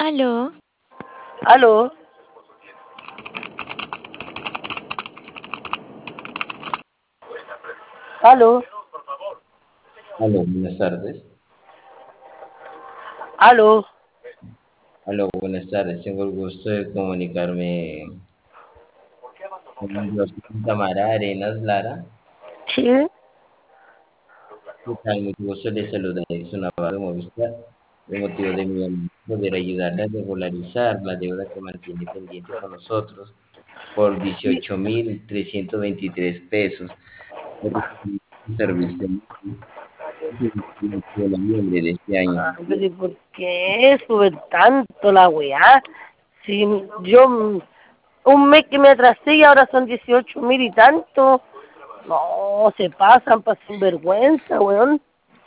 Aló, Aló, aló, Aló, buenas tardes. aló. Aló, buenas tardes. Tengo el gusto de comunicarme con Tamara Arenas Lara. Sí, ¿Qué tal? Mucho gusto le saluda Edson Navarro de Movistar. El motivo de mi llamada es poder ayudarle a regularizar la deuda que mantiene pendiente con nosotros por sí. 18.323 pesos. Un servicio de noviembre de este año. Ah, pero ¿y por qué sube tanto la weá? Si yo un mes que me atrasé y ahora son 18.000 y tanto. No, se pasan para sinvergüenza, weón.